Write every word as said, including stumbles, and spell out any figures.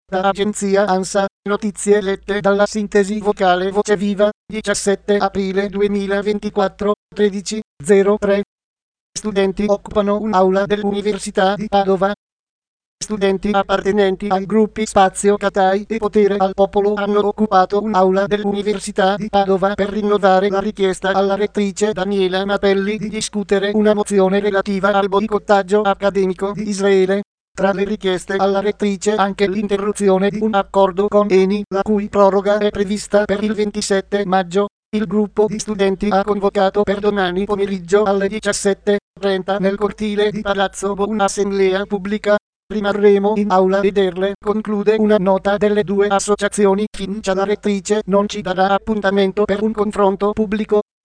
Da agenzia ANSA, notizie lette dalla sintesi vocale Voce Viva, diciassette aprile duemilaventiquattro, tredici zero tre. Studenti occupano un'aula dell'Università di Padova. Studenti appartenenti ai gruppi Spazio Catai e Potere al Popolo hanno occupato un'aula dell'Università di Padova per rinnovare la richiesta alla rettrice Daniela Mapelli di discutere una mozione relativa al boicottaggio accademico di Israele. Tra le richieste alla rettrice anche l'interruzione di un accordo con ENI, la cui proroga è prevista per il ventisette maggio. Il gruppo di studenti ha convocato per domani pomeriggio alle diciassette e trenta nel cortile di Palazzo Bo un'assemblea pubblica. Rimarremo in aula a vederle, conclude una nota delle due associazioni. Finché la rettrice non ci darà appuntamento per un confronto pubblico,